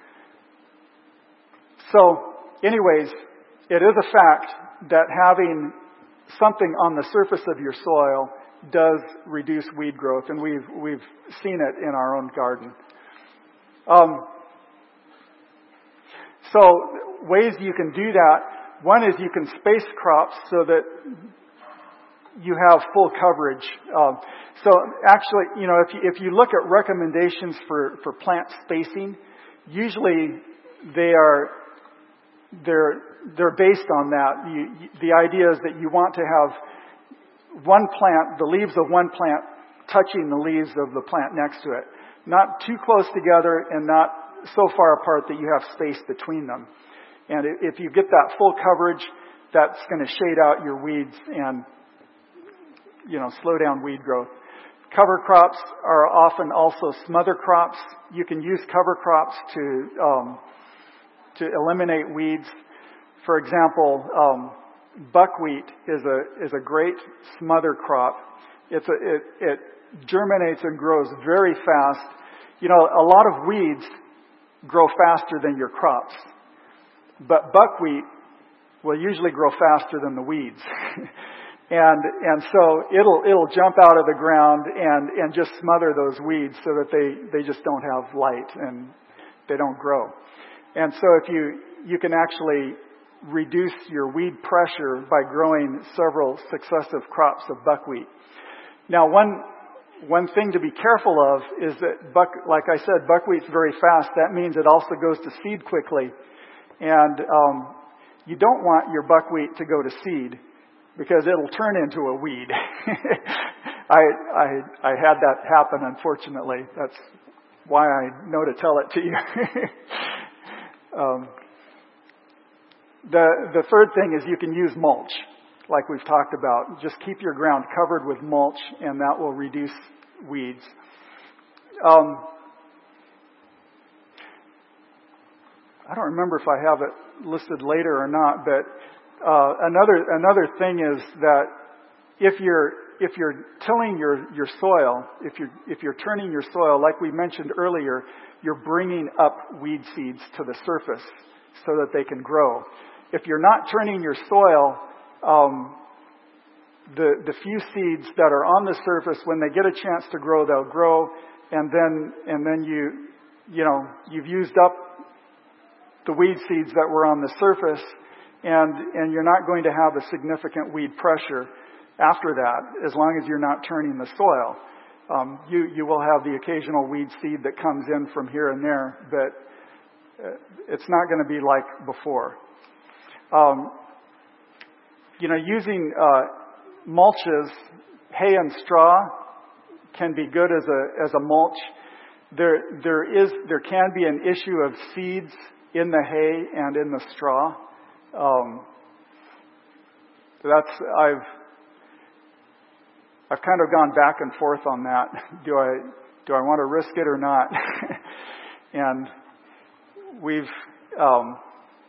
So, anyways, it is a fact that having something on the surface of your soil does reduce weed growth, and we've we've seen it in our own garden. Um, so, ways you can do that. One is you can space crops so that you have full coverage. Um, so actually, you know, if you, if you look at recommendations for, for plant spacing, usually they are they're they're based on that. You, you, the idea is that you want to have one plant, the leaves of one plant, touching the leaves of the plant next to it, not too close together and not so far apart that you have space between them. And if you get that full coverage, that's going to shade out your weeds and, you know, slow down weed growth. Cover crops are often also smother crops. You can use cover crops to um, to eliminate weeds. For example, um, buckwheat is a is a great smother crop. It's a, it it germinates and grows very fast. You know, a lot of weeds grow faster than your crops, but buckwheat will usually grow faster than the weeds. And and so it'll it'll jump out of the ground and, and just smother those weeds so that they, they just don't have light and they don't grow. And so if you you can actually reduce your weed pressure by growing several successive crops of buckwheat. Now one one thing to be careful of is that buck like I said, buckwheat's very fast. That means it also goes to seed quickly. And um, you don't want your buckwheat to go to seed, because it'll turn into a weed. I, I I had that happen, unfortunately. That's why I know to tell it to you. um, the the third thing is you can use mulch, like we've talked about. Just keep your ground covered with mulch, and that will reduce weeds. Um, I don't remember if I have it listed later or not, but Uh, another another thing is that if you're if you're tilling your, your soil, if you're if you're turning your soil, like we mentioned earlier, you're bringing up weed seeds to the surface so that they can grow. If you're not turning your soil, um, the the few seeds that are on the surface, when they get a chance to grow, they'll grow, and then and then you you know you've used up the weed seeds that were on the surface. And and you're not going to have a significant weed pressure after that, as long as you're not turning the soil. Um, you you will have the occasional weed seed that comes in from here and there, but it's not going to be like before. Um, you know, using uh, mulches, hay and straw can be good as a as a mulch. There there is there can be an issue of seeds in the hay and in the straw. Um, that's I've I've kind of gone back and forth on that. Do I do I want to risk it or not? And we've um,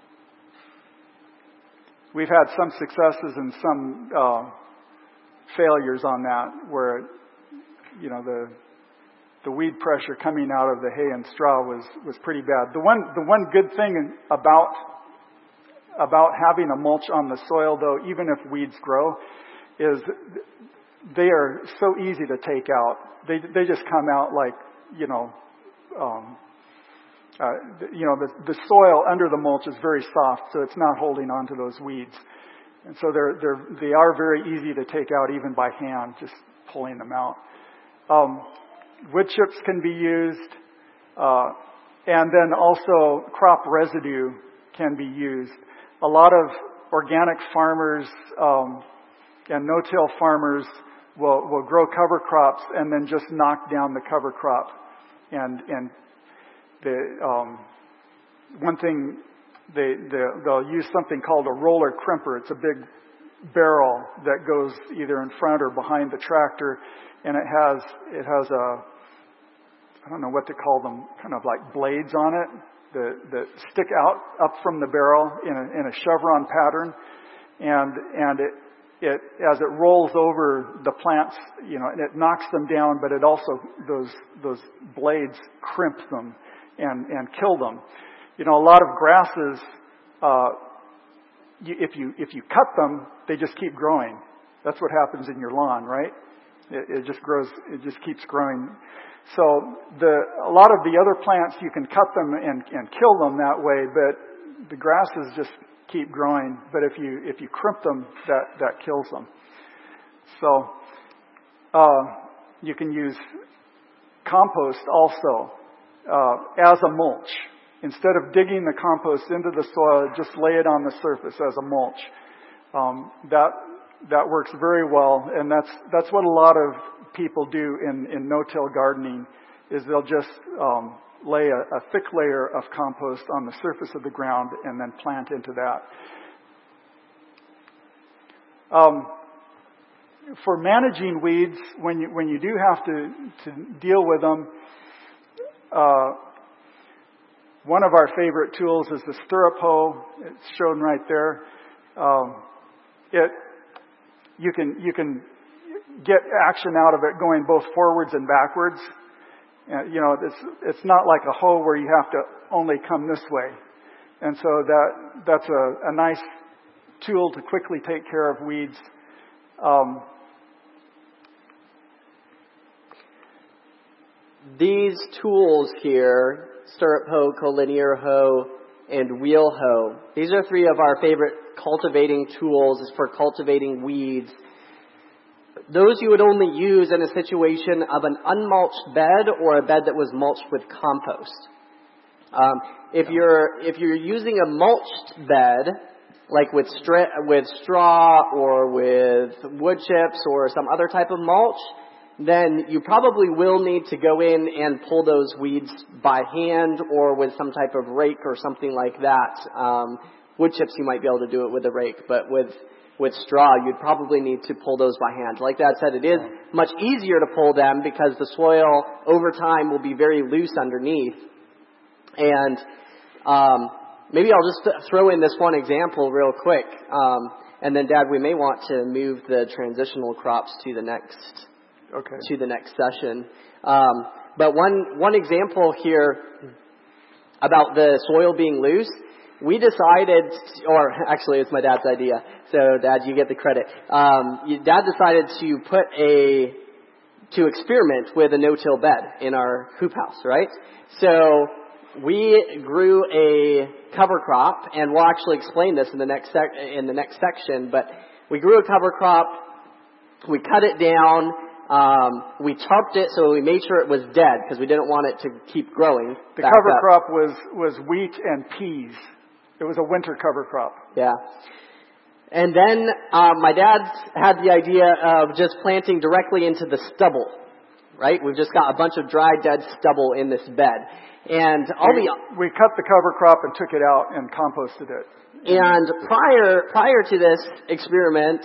we've had some successes and some uh, failures on that, where you know the the weed pressure coming out of the hay and straw was was pretty bad. The one the one good thing about about having a mulch on the soil, though, even if weeds grow, is they are so easy to take out. They they just come out like, you know, um, uh, you know, the the soil under the mulch is very soft, so it's not holding on to those weeds, and so they're they're they are very easy to take out even by hand, just pulling them out. Um, wood chips can be used, uh, and then also crop residue can be used. A lot of organic farmers um, and no-till farmers will will grow cover crops and then just knock down the cover crop. And and the um, one thing they, they they'll use something called a roller crimper. It's a big barrel that goes either in front or behind the tractor, and it has it has a I don't know what to call them, kind of like blades on it that that stick out up from the barrel in a, in a chevron pattern, and and it. It, as it rolls over the plants, you know, and it knocks them down, but it also, those, those blades crimp them and, and kill them. You know, a lot of grasses, uh, you, if you, if you cut them, they just keep growing. That's what happens in your lawn, right? It, it just grows, it just keeps growing. So the, a lot of the other plants, you can cut them and, and kill them that way, but the grasses just keep growing, but if you if you crimp them, that, that kills them. So uh, you can use compost also uh, as a mulch. Instead of digging the compost into the soil, just lay it on the surface as a mulch. Um, that that works very well, and that's that's what a lot of people do in, in no-till gardening. Is they'll just um, lay a, a thick layer of compost on the surface of the ground and then plant into that. Um, for managing weeds, when you when you do have to, to deal with them, uh, one of our favorite tools is the stirrup hoe. It's shown right there. Um, it you can you can get action out of it going both forwards and backwards. Uh, you know, it's it's not like a hoe where you have to only come this way. And so that that's a, a nice tool to quickly take care of weeds. Um, These tools here, stirrup hoe, collinear hoe, and wheel hoe, these are three of our favorite cultivating tools for cultivating weeds. Those you would only use in a situation of an unmulched bed or a bed that was mulched with compost. Um, if you're if you're using a mulched bed, like with stra- with straw or with wood chips or some other type of mulch, then you probably will need to go in and pull those weeds by hand or with some type of rake or something like that. Um, wood chips, you might be able to do it with a rake, but with With straw, you'd probably need to pull those by hand. Like Dad said, it is much easier to pull them because the soil over time will be very loose underneath. And um, maybe I'll just throw in this one example real quick. Um, and then, Dad, we may want to move the transitional crops to the next okay. to the next session. Um, but one one example here about the soil being loose. We decided, or actually it's my dad's idea, so Dad, you get the credit. Um, Dad decided to put a, to experiment with a no-till bed in our hoop house, right? So we grew a cover crop, and we'll actually explain this in the next sec- in the next section, but we grew a cover crop, we cut it down, um, we tarped it so we made sure it was dead because we didn't want it to keep growing. The cover up. crop was, was wheat and peas. It was a winter cover crop. Yeah. And then um, my dad had the idea of just planting directly into the stubble, right? We've just got a bunch of dry, dead stubble in this bed. And all we, the... we cut the cover crop and took it out and composted it. And prior prior to this experiment,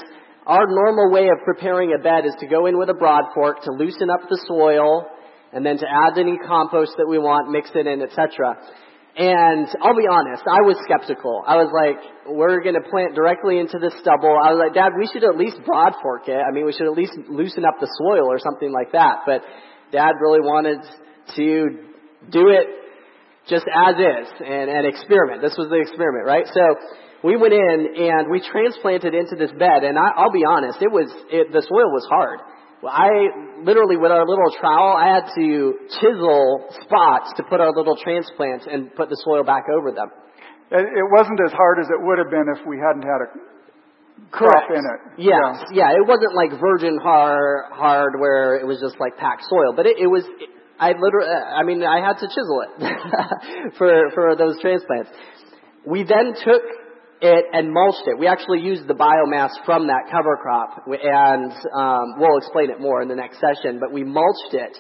our normal way of preparing a bed is to go in with a broad fork to loosen up the soil and then to add any compost that we want, mix it in, et cetera. And I'll be honest, I was skeptical. I was like, we're going to plant directly into the stubble. I was like, Dad, we should at least broad fork it. I mean, we should at least loosen up the soil or something like that. But Dad really wanted to do it just as is and, and experiment. This was the experiment, right? So we went in and we transplanted into this bed. And I, I'll be honest, it was it, the soil was hard. Well, I literally, with our little trowel, I had to chisel spots to put our little transplants and put the soil back over them. It wasn't as hard as it would have been if we hadn't had a crop in it. Yes, yeah. yeah. It wasn't like virgin hard, hard where it was just like packed soil, but it, it was. I literally, I mean, I had to chisel it for for those transplants. We then took it and mulched it. We actually used the biomass from that cover crop, and um, we'll explain it more in the next session, but we mulched it.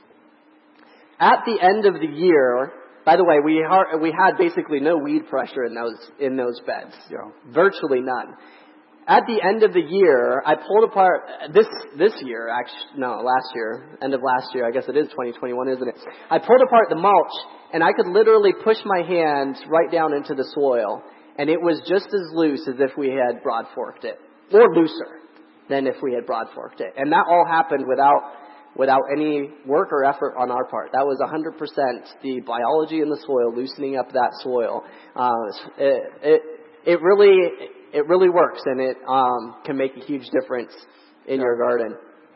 At the end of the year, by the way, we ha- we had basically no weed pressure in those in those beds. Yeah. Virtually none. At the end of the year, I pulled apart, this this year, actually, no, last year, end of last year, I guess it is twenty twenty-one, isn't it? I pulled apart the mulch, and I could literally push my hand right down into the soil. And it was just as loose as if we had broad forked it, or looser than if we had broad forked it. And that all happened without without any work or effort on our part. That was one hundred percent the biology in the soil, loosening up that soil. Uh, it, it it really it really works, and it um, can make a huge difference in yeah. your garden.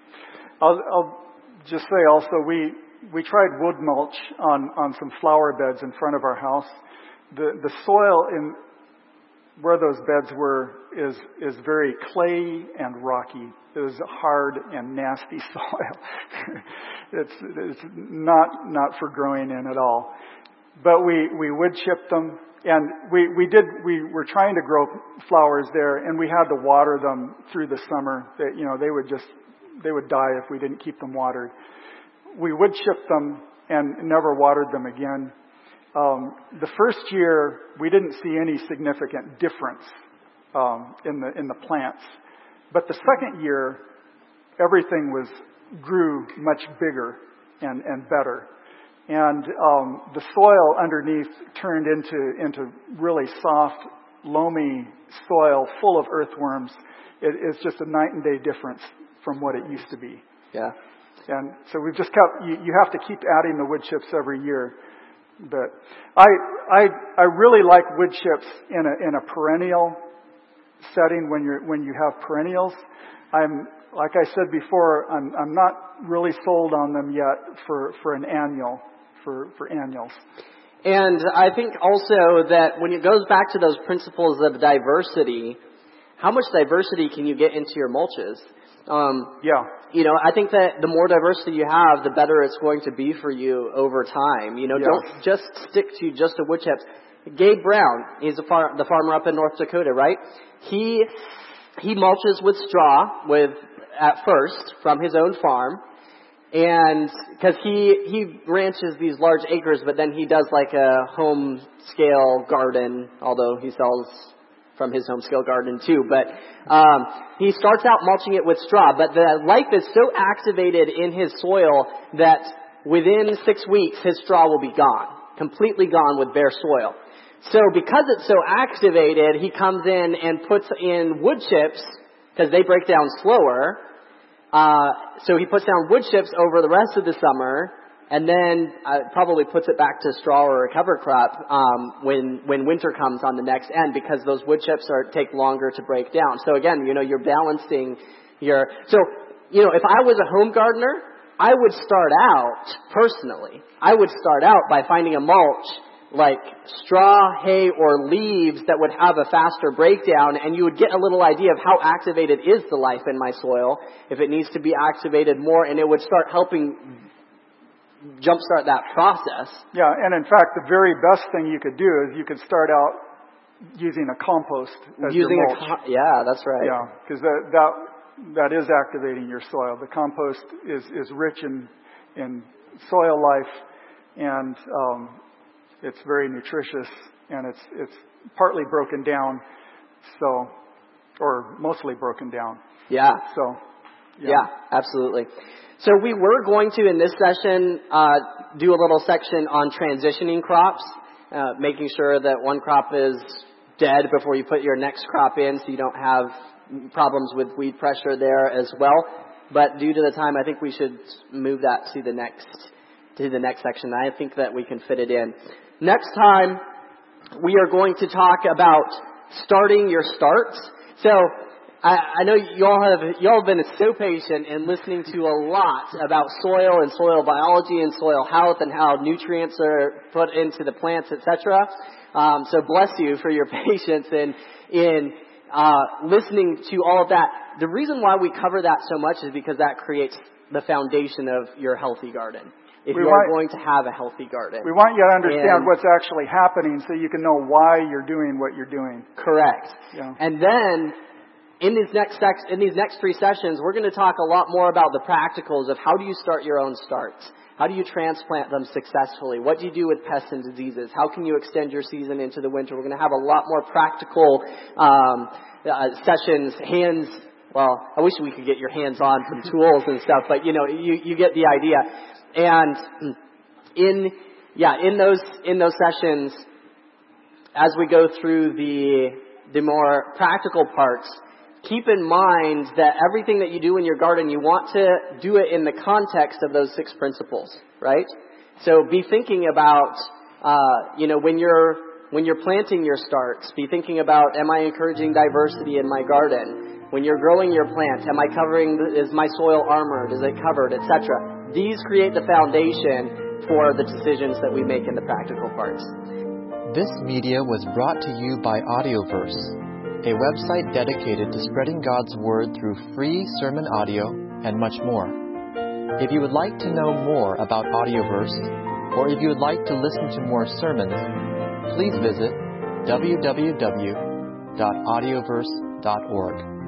I'll, I'll just say also we we tried wood mulch on on some flower beds in front of our house. The the soil in where those beds were is is very clayey and rocky. It was hard and nasty soil. it's it's not not for growing in at all. But we, we wood chipped them, and we, we did we were trying to grow flowers there, and we had to water them through the summer. That you know they would just they would die if we didn't keep them watered. We wood chipped them and never watered them again. Um, the first year, we didn't see any significant difference um, in the in the plants, but the second year, everything was grew much bigger and, and better, and um, the soil underneath turned into into really soft, loamy soil full of earthworms. It, it's just a night and day difference from what it used to be. Yeah, and so we've just kept. You, you have to keep adding the wood chips every year. But I I I really like wood chips in a in a perennial setting when you're when you have perennials. I'm like I said before, I'm I'm not really sold on them yet for, for an annual for, for annuals. And I think also that when it goes back to those principles of diversity, how much diversity can you get into your mulches? Um, yeah. You know, I think that the more diversity you have, the better it's going to be for you over time. You know, yes. Don't just stick to just a wood chips. Gabe Brown, he's a far, the farmer up in North Dakota, right? He he mulches with straw with at first from his own farm, and because he he ranches these large acres, but then he does like a home scale garden, although he sells from his home scale garden too. But um, he starts out mulching it with straw, but the life is so activated in his soil that within six weeks his straw will be gone, completely gone with bare soil. So because it's so activated, he comes in and puts in wood chips because they break down slower. Uh, so he puts down wood chips over the rest of the summer, and then uh, probably puts it back to straw or a cover crop um, when when winter comes on the next end, because those wood chips are take longer to break down. So again, you know, you're balancing your. So you know, if I was a home gardener, I would start out personally. I would start out by finding a mulch like straw, hay, or leaves that would have a faster breakdown, and you would get a little idea of how activated is the life in my soil, if it needs to be activated more, and it would start helping jumpstart that process. Yeah, and in fact, the very best thing you could do is you could start out using a compost as using your mulch. a com- yeah, that's right. Yeah, because that, that that is activating your soil. The compost is, is rich in in soil life, and um, it's very nutritious, and it's it's partly broken down, so or mostly broken down. Yeah. So, yeah, yeah absolutely. So we were going to, in this session, uh, do a little section on transitioning crops, uh, making sure that one crop is dead before you put your next crop in so you don't have problems with weed pressure there as well. But due to the time, I think we should move that to the next to the next section. I think that we can fit it in. Next time, we are going to talk about starting your starts. So I, I know you all have you all have been so patient in listening to a lot about soil and soil biology and soil health and how nutrients are put into the plants, et cetera. Um, so bless you for your patience in in uh, listening to all of that. The reason why we cover that so much is because that creates the foundation of your healthy garden. If we you want, are going to have a healthy garden. We want you to understand and, what's actually happening so you can know why you're doing what you're doing. Correct. Yeah. And then in these next sex, in these next three sessions, we're going to talk a lot more about the practicals of how do you start your own starts? How do you transplant them successfully? What do you do with pests and diseases? How can you extend your season into the winter? We're going to have a lot more practical um, uh, sessions, hands. Well, I wish we could get your hands on some tools and stuff, but you know, you, you get the idea. And in yeah, in those in those sessions, as we go through the the more practical parts, keep in mind that everything that you do in your garden, you want to do it in the context of those six principles, right? So be thinking about, uh, you know, when you're when you're planting your starts, be thinking about, am I encouraging diversity in my garden? When you're growing your plant, am I covering? Is my soil armored? Is it covered, et cetera? These create the foundation for the decisions that we make in the practical parts. This media was brought to you by Audioverse, a website dedicated to spreading God's Word through free sermon audio and much more. If you would like to know more about Audioverse, or if you would like to listen to more sermons, please visit w w w dot audioverse dot org.